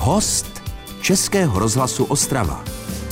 Host Českého rozhlasu Ostrava.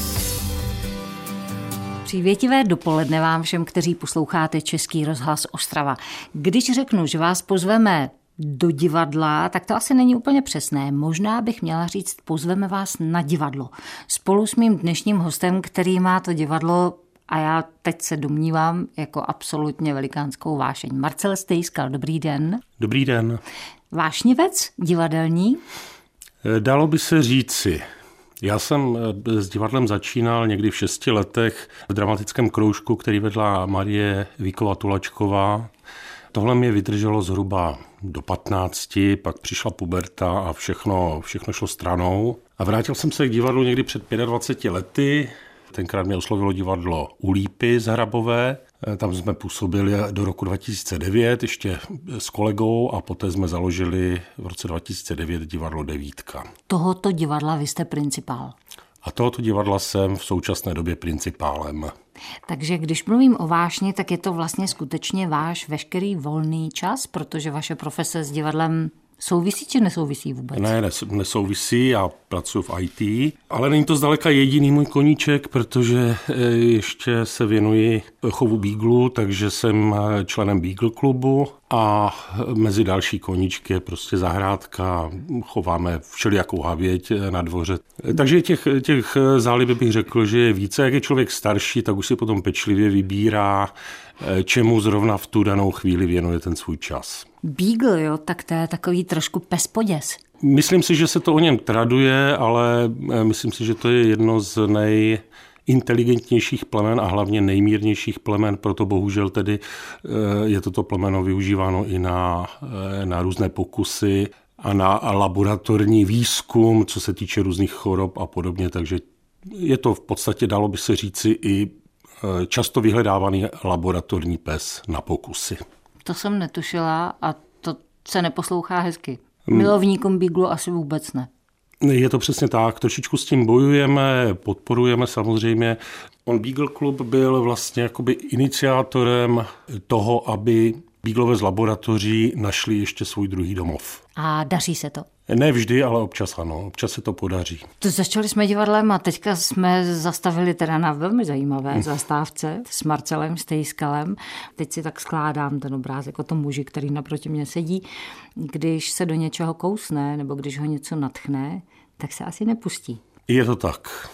Přívětivé dopoledne vám všem, kteří posloucháte Český rozhlas Ostrava. Když řeknu, že vás pozveme do divadla, tak to asi není úplně přesné. Možná bych měla říct, pozveme vás na divadlo. Spolu s mým dnešním hostem, který má to divadlo, a já teď se domnívám, jako absolutně velikánskou vášeň. Marcel Stejskal, dobrý den. Dobrý den. Vášnivec, divadelní? Dalo by se říci. Já jsem s divadlem začínal někdy v 6 letech v dramatickém kroužku, který vedla Marie Víková-Tulačková. Tohle mě vydrželo zhruba do 15, pak přišla puberta a všechno šlo stranou. A vrátil jsem se k divadlu někdy před 25 lety. Tenkrát mě oslovilo divadlo U Lípy z Hrabové. Tam jsme působili do roku 2009 ještě s kolegou a poté jsme založili v roce 2009 divadlo Devítka. Tohoto divadla vy jste principál. A tohoto divadla jsem v současné době principálem. Takže když mluvím o vášni, tak je to vlastně skutečně váš veškerý volný čas, protože vaše profese s divadlem souvisí či nesouvisí vůbec? Ne, nesouvisí, já pracuji v IT, ale není to zdaleka jediný můj koníček, protože ještě se věnuji chovu beaglu, takže jsem členem Beagle klubu a mezi další koníčky je prostě zahrádka, chováme všelijakou havěť na dvoře. Takže těch zálib bych řekl, že je více. Jak je člověk starší, tak už si potom pečlivě vybírá, čemu zrovna v tu danou chvíli věnuje ten svůj čas. Beagle, jo, tak to je takový trošku pespoděs. Myslím si, že se to o něm traduje, ale myslím si, že to je jedno z nejinteligentnějších plemen a hlavně nejmírnějších plemen, proto bohužel tedy je toto plemeno využíváno i na různé pokusy a na laboratorní výzkum, co se týče různých chorob a podobně, takže je to v podstatě, dalo by se říci, i často vyhledávaný laboratorní pes na pokusy. To jsem netušila a to se neposlouchá hezky. Milovníkům beaglu asi vůbec ne. Je to přesně tak, trošičku s tím bojujeme, podporujeme samozřejmě. Beagle Club byl vlastně jakoby iniciátorem toho, aby beaglové z laboratoří našli ještě svůj druhý domov. A daří se to? Ne vždy, ale občas ano, občas se to podaří. To začali jsme divadlem a teďka jsme zastavili teda na velmi zajímavé zastávce s Marcelem Stejskalem. Teď si tak skládám ten obrázek o tom muži, který naproti mě sedí. Když se do něčeho kousne nebo když ho něco nadchne, tak se asi nepustí. Je to tak.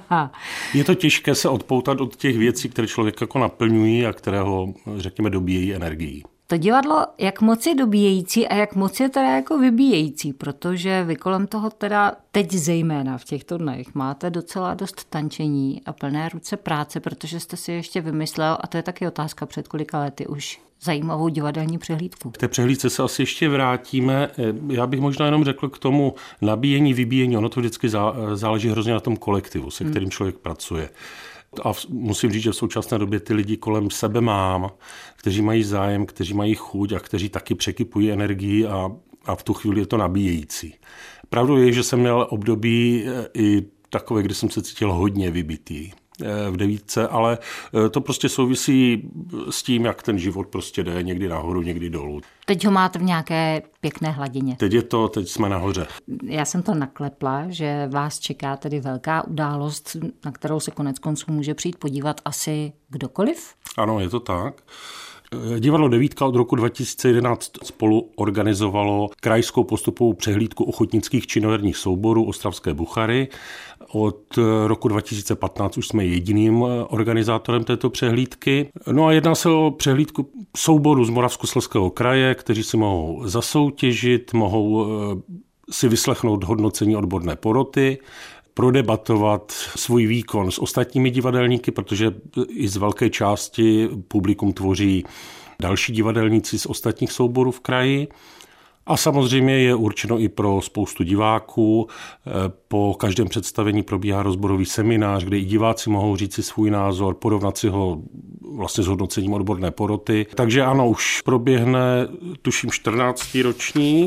Je to těžké se odpoutat od těch věcí, které člověk jako naplňují a které ho, řekněme, dobíjejí energií. To divadlo, jak moc je dobíjející a jak moc je teda jako vybíjející, protože vy kolem toho teda teď zejména v těchto dnech máte docela dost tančení a plné ruce práce, protože jste si ještě vymyslel, a to je taky otázka před kolika lety už, zajímavou divadelní přehlídku. K té přehlídce se asi ještě vrátíme. Já bych možná jenom řekl k tomu nabíjení, vybíjení, ono to vždycky záleží hrozně na tom kolektivu, se kterým člověk pracuje. A musím říct, že v současné době ty lidi kolem sebe mám, kteří mají zájem, kteří mají chuť a kteří taky překypují energii a v tu chvíli je to nabíjející. Pravdou je, že jsem měl období i takové, kdy jsem se cítil hodně vybitý v Devítce, ale to prostě souvisí s tím, jak ten život prostě jde někdy nahoru, někdy dolů. Teď ho máte v nějaké pěkné hladině. Teď jsme nahoře. Já jsem to naklepla, že vás čeká tedy velká událost, na kterou se koneckonců může přijít podívat asi kdokoliv? Ano, je to tak. Divadlo Devítka od roku 2011 spolu organizovalo krajskou postupovou přehlídku ochotnických činoherních souborů Ostravské Buchary. Od roku 2015 už jsme jediným organizátorem této přehlídky. No a jedná se o přehlídku souborů z Moravskoslezského kraje, kteří si mohou zasoutěžit, mohou si vyslechnout hodnocení odborné poroty, prodebatovat svůj výkon s ostatními divadelníky, protože i z velké části publikum tvoří další divadelníci z ostatních souborů v kraji. A samozřejmě je určeno i pro spoustu diváků. Po každém představení probíhá rozborový seminář, kde i diváci mohou říct si svůj názor, porovnat si ho vlastně s hodnocením odborné poroty. Takže ano, už proběhne, tuším, 14. ročník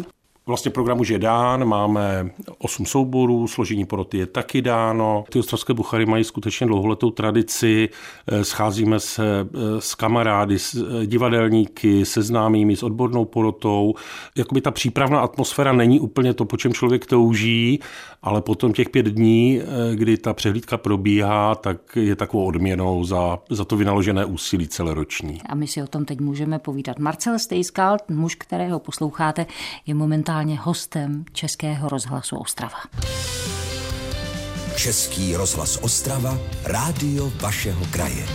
Vlastně program už je dán, máme 8 souborů, složení poroty je taky dáno. Ty ostravské Buchary mají skutečně dlouholetou tradici, scházíme se s kamarády, s divadelníky, se známými, s odbornou porotou. Jakoby ta přípravná atmosféra není úplně to, po čem člověk touží, ale potom těch 5 dní, kdy ta přehlídka probíhá, tak je takovou odměnou za to vynaložené úsilí celoroční. A my si o tom teď můžeme povídat. Marcel Stejskal, muž, kterého posloucháte, je momentálně hostem Českého rozhlasu Ostrava. Český rozhlas Ostrava, rádio vašeho kraje.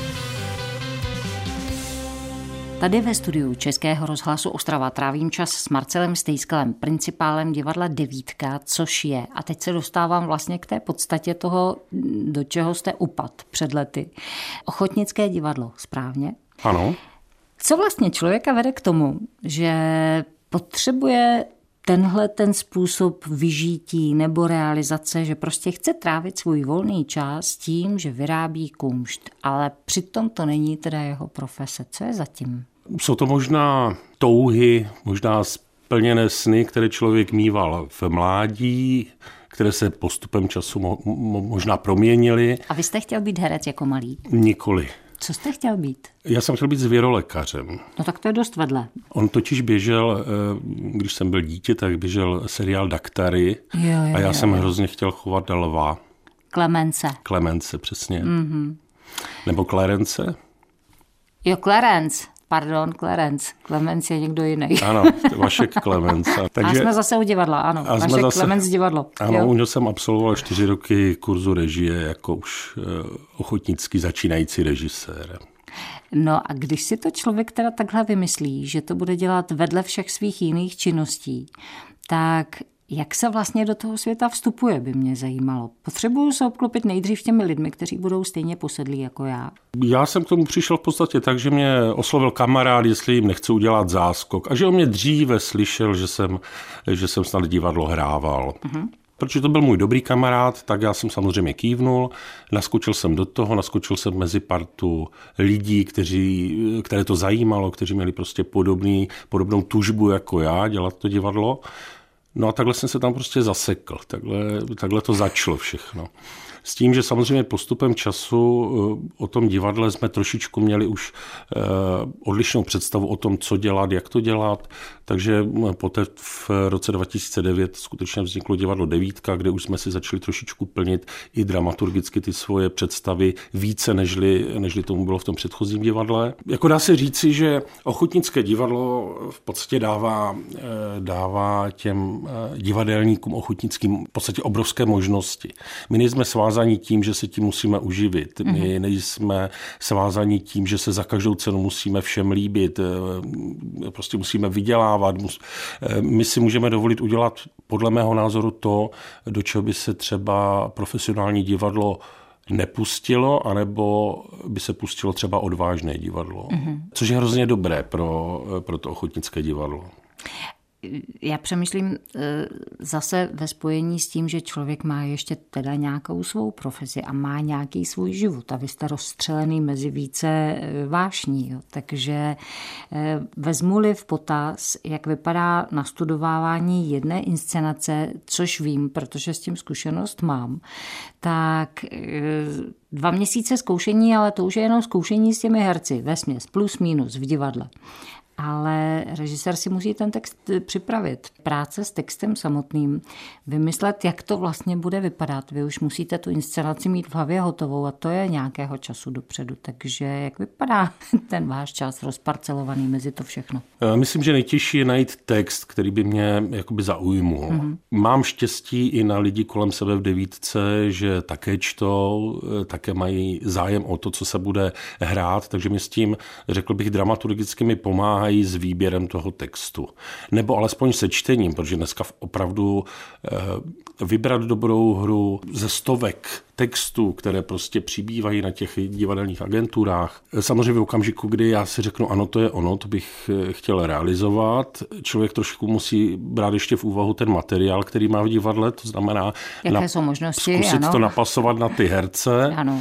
Tady ve studiu Českého rozhlasu Ostrava trávím čas s Marcelem Stejskalem, principálem divadla Devítka, což je, a teď se dostávám vlastně k té podstatě toho, do čeho jste upad před lety. Ochotnické divadlo, správně? Ano. Co vlastně člověka vede k tomu, že potřebuje ten způsob vyžití nebo realizace, že prostě chce trávit svůj volný čas tím, že vyrábí kumšt, ale přitom to není teda jeho profese. Co je zatím? Jsou to možná touhy, možná splněné sny, které člověk míval v mládí, které se postupem času možná proměnily. A vy jste chtěl být herec jako malý? Nikoli. Co jste chtěl být? Já jsem chtěl být zvěrolékařem. No tak to je dost vedle. On totiž běžel, když jsem byl dítě, tak běžel seriál Daktary a já jsem hrozně chtěl chovat lva. Klemence, přesně. Mm-hmm. Nebo Clarence? Jo, Clarence. Pardon, Clemens je někdo jiný. Ano, Vašek Klemence. Takže... A jsme zase u divadla, ano. Vašek Klemens divadlo. Ano, u něho jsem absolvoval 4 roky kurzu režie jako už ochotnický začínající režisér. No a když si to člověk teda takhle vymyslí, že to bude dělat vedle všech svých jiných činností, tak jak se vlastně do toho světa vstupuje, by mě zajímalo. Potřebuju se obklopit nejdřív těmi lidmi, kteří budou stejně posedlí jako já. Já jsem k tomu přišel v podstatě tak, že mě oslovil kamarád, jestli jim nechci udělat záskok. A že on mě dříve slyšel, že jsem snad divadlo hrával. Uh-huh. Protože to byl můj dobrý kamarád, tak já jsem samozřejmě kývnul, naskočil jsem do toho, naskočil jsem mezi partu lidí, které to zajímalo, kteří měli prostě podobnou tužbu jako já dělat to divadlo. No a takhle jsem se tam prostě zasekl, takhle to začalo všechno. S tím, že samozřejmě postupem času o tom divadle jsme trošičku měli už odlišnou představu o tom, co dělat, jak to dělat. Takže poté v roce 2009 skutečně vzniklo divadlo Devítka, kde už jsme si začali trošičku plnit i dramaturgicky ty svoje představy více, nežli tomu bylo v tom předchozím divadle. Jako dá se říci, že ochotnické divadlo v podstatě dává těm divadelníkům ochotnickým v podstatě obrovské možnosti. My nejsme svázaní tím, že se tím musíme uživit. My nejsme svázaní tím, že se za každou cenu musíme všem líbit. Prostě musíme vydělávat. My si můžeme dovolit udělat podle mého názoru to, do čeho by se třeba profesionální divadlo nepustilo, anebo by se pustilo třeba odvážné divadlo. Což je hrozně dobré pro to ochotnické divadlo. Já přemýšlím zase ve spojení s tím, že člověk má ještě teda nějakou svou profesi a má nějaký svůj život a vy jste rozstřelený mezi více vášní. Jo. Takže vezmu-li v potaz, jak vypadá nastudovávání jedné inscenace, což vím, protože s tím zkušenost mám, tak 2 měsíce zkoušení, ale to už je jenom zkoušení s těmi herci, vesměs, plus minus v divadle. Ale režisér si musí ten text připravit. Práce s textem samotným, vymyslet, jak to vlastně bude vypadat. Vy už musíte tu inscenaci mít v hlavě hotovou a to je nějakého času dopředu. Takže jak vypadá ten váš čas rozparcelovaný mezi to všechno? Myslím, že nejtěžší je najít text, který by mě jakoby zaujmul. Mám štěstí i na lidi kolem sebe v Devítce, že také čtou, také mají zájem o to, co se bude hrát, takže mi s tím, řekl bych, dramaturgicky mi pomáhají s výběrem toho textu. Nebo alespoň se čtením, protože dneska opravdu vybrat dobrou hru ze stovek textů, které prostě přibývají na těch divadelních agenturách. Samozřejmě v okamžiku, kdy já si řeknu, ano, to je ono, to bych chtěl realizovat. Člověk trošku musí brát ještě v úvahu ten materiál, který má v divadle, to znamená jaké jsou možnosti, zkusit ano. to napasovat na ty herce. Ano.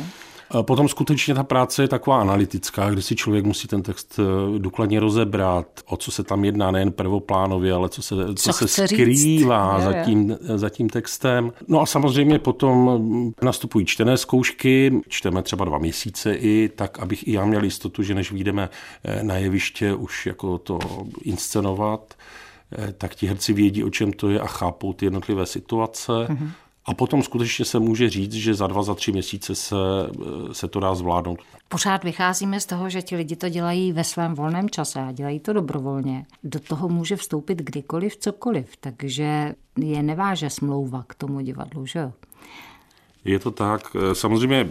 Potom skutečně ta práce je taková analytická, kdy si člověk musí ten text důkladně rozebrat, o co se tam jedná, nejen prvoplánově, ale co se skrývá za tím textem. No a samozřejmě potom nastupují čtené zkoušky, čteme třeba 2 měsíce i tak, abych i já měl jistotu, že než vyjdeme na jeviště už jako to inscenovat, tak ti herci vědí, o čem to je a chápou ty jednotlivé situace. Mm-hmm. A potom skutečně se může říct, že za 2, za 3 měsíce se to dá zvládnout. Pořád vycházíme z toho, že ti lidi to dělají ve svém volném čase a dělají to dobrovolně. Do toho může vstoupit kdykoliv, cokoliv, takže je neváže smlouva k tomu divadlu, že jo? Je to tak. Samozřejmě,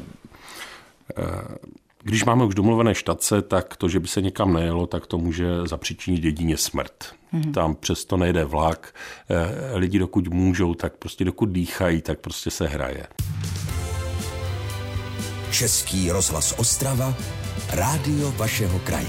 když máme už domluvené štace, tak to, že by se někam nejelo, tak to může zapříčinit jedině smrt. Tam přesto nejde vlak. Lidi dokud můžou, tak prostě dokud dýchají, tak prostě se hraje. Český rozhlas Ostrava, rádio vašeho kraje.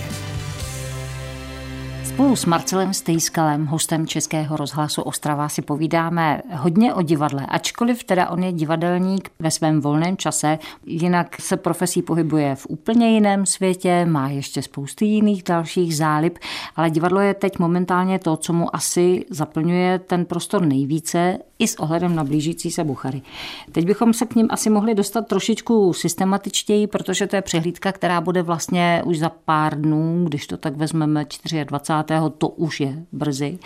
Spolu s Marcelem Stejskalem, hostem Českého rozhlasu Ostrava, si povídáme hodně o divadle, ačkoliv teda on je divadelník ve svém volném čase, jinak se profesí pohybuje v úplně jiném světě, má ještě spousty jiných dalších zálib, ale divadlo je teď momentálně to, co mu asi zaplňuje ten prostor nejvíce, i s ohledem na blížící se Buchary. Teď bychom se k ním asi mohli dostat trošičku systematičtěji, protože to je přehlídka, která bude vlastně už za pár dnů, když to tak vezmeme 24. To už je brzy.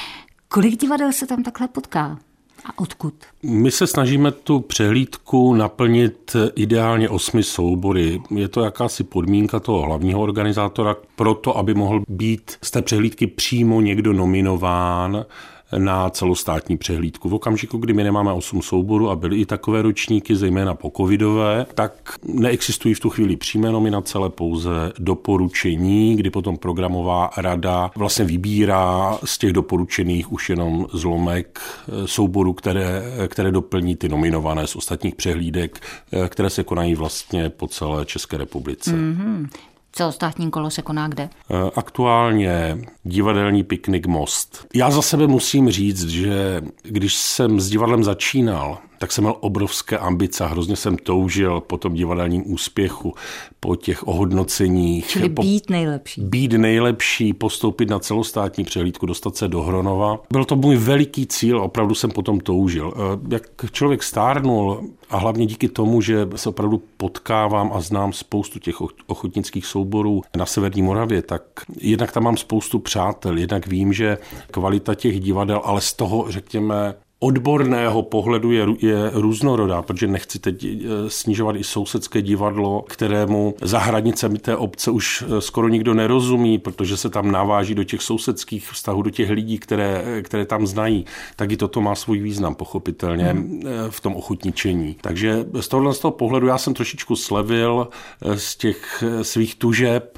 Kolik divadel se tam takhle potká? A odkud? My se snažíme tu přehlídku naplnit ideálně 8 soubory. Je to jakási podmínka toho hlavního organizátora pro to, aby mohl být z té přehlídky přímo někdo nominován na celostátní přehlídku. V okamžiku, kdy my nemáme 8 souborů a byly i takové ročníky, zejména po covidové, tak neexistují v tu chvíli přímé nominace, ale pouze doporučení, kdy potom programová rada vlastně vybírá z těch doporučených už jenom zlomek souborů, které doplní ty nominované z ostatních přehlídek, které se konají vlastně po celé České republice. Mm-hmm. Celostátní kolo se koná kde? Aktuálně divadelní piknik Most. Já za sebe musím říct, že když jsem s divadlem začínal, tak jsem měl obrovské ambice, hrozně jsem toužil po tom divadelním úspěchu, po těch ohodnoceních. Čili být nejlepší. Být nejlepší, postoupit na celostátní přehlídku, dostat se do Hronova. Byl to můj veliký cíl, opravdu jsem potom toužil. Jak člověk stárnul a hlavně díky tomu, že se opravdu potkávám a znám spoustu těch ochotnických souborů na Severní Moravě, tak jednak tam mám spoustu přátel, jednak vím, že kvalita těch divadel, ale z toho, řekněme, odborného pohledu je různorodá, protože nechci teď snižovat i sousedské divadlo, kterému za hranicemi té obce už skoro nikdo nerozumí, protože se tam naváží do těch sousedských vztahů, do těch lidí, které tam znají. Tak i toto má svůj význam, pochopitelně, v tom ochotničení. Takže z toho pohledu já jsem trošičku slevil z těch svých tužeb,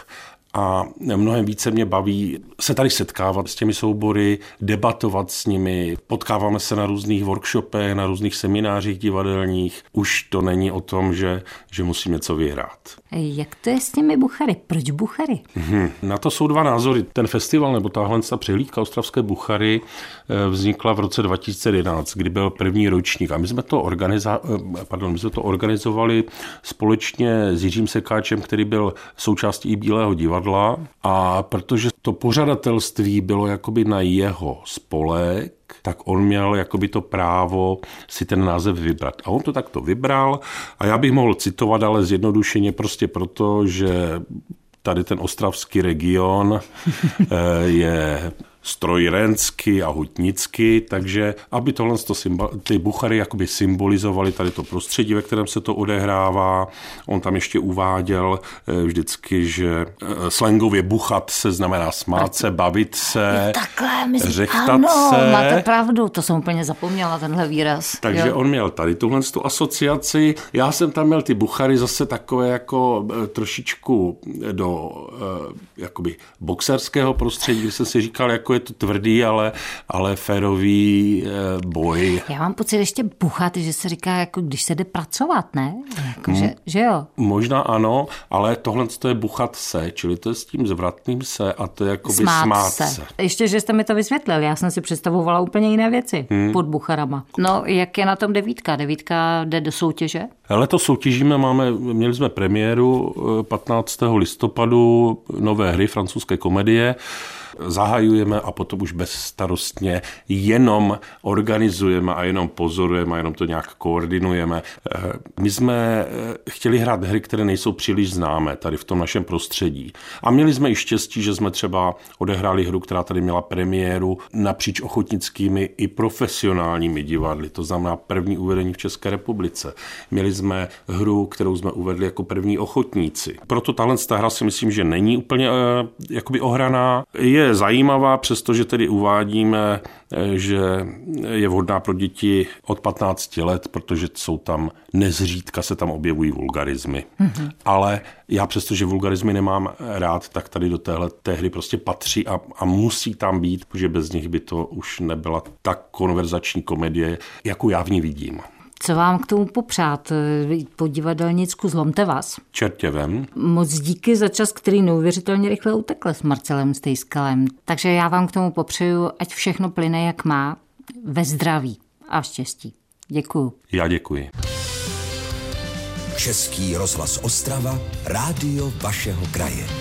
a mnohem více mě baví se tady setkávat s těmi soubory, debatovat s nimi. Potkáváme se na různých workshopech, na různých seminářích divadelních. Už to není o tom, že musím něco vyhrát. Jak to je s těmi Buchary? Proč Buchary? Na to jsou 2 názory. Ten festival nebo tahle přehlídka Ostravské Buchary vznikla v roce 2011, kdy byl první ročník. A my jsme to organizovali společně s Jiřím Sekáčem, který byl součástí i Bílého divadla. A protože to pořadatelství bylo jakoby na jeho spolek, tak on měl jakoby to právo si ten název vybrat. A on to takto vybral a já bych mohl citovat, ale zjednodušeně prostě proto, že tady ten ostravský region je strojírenský a hutnický, takže aby tohle ty Buchary jakoby symbolizovaly tady to prostředí, ve kterém se to odehrává. On tam ještě uváděl vždycky, že slangově buchat se znamená smát se, bavit se, řechtat se. Máte pravdu, to jsem úplně zapomněla, tenhle výraz. Takže jo. On měl tady tuhle asociaci. Já jsem tam měl ty Buchary zase takové jako trošičku do jakoby boxerského prostředí, kde jsem si říkal, jako je to tvrdý, ale férový boj. Já mám pocit ještě buchat, že se říká, jako když se jde pracovat, ne? Jako, že jo? Možná ano, ale tohle je buchat se, čili to je s tím zvratným se a to je jakoby smát se. Ještě, že jste mi to vysvětlil, já jsem si představovala úplně jiné věci pod Bucharama. No, jak je na tom Devítka? Devítka jde do soutěže? Letos soutěžíme, měli jsme premiéru 15. listopadu nové hry francouzské komedie. Zahajujeme a potom už bezstarostně jenom organizujeme a jenom pozorujeme a jenom to nějak koordinujeme. My jsme chtěli hrát hry, které nejsou příliš známé tady v tom našem prostředí. A měli jsme i štěstí, že jsme třeba odehráli hru, která tady měla premiéru napříč ochotnickými i profesionálními divadly. To znamená první uvedení v České republice. Měli jsme hru, kterou jsme uvedli jako první ochotníci. Proto tahle hra si myslím, že není úplně jakoby ohraná. Je zajímavá, přestože tedy uvádíme, že je vhodná pro děti od 15 let, protože jsou tam nezřídka se tam objevují vulgarismy. Mm-hmm. Ale já přestože vulgarismy nemám rád, tak tady do té hry prostě patří a musí tam být, protože bez nich by to už nebyla tak konverzační komedie, jakou já v ní vidím. Co vám k tomu popřát? Po divadelnicku zlomte vás. Čertě vem. Moc díky za čas, který neuvěřitelně rychle utekl s Marcelem Stejskalem. Takže já vám k tomu popřeju, ať všechno plyne jak má, ve zdraví a v štěstí. Děkuju. Já děkuji. Český rozhlas Ostrava, rádio vašeho kraje.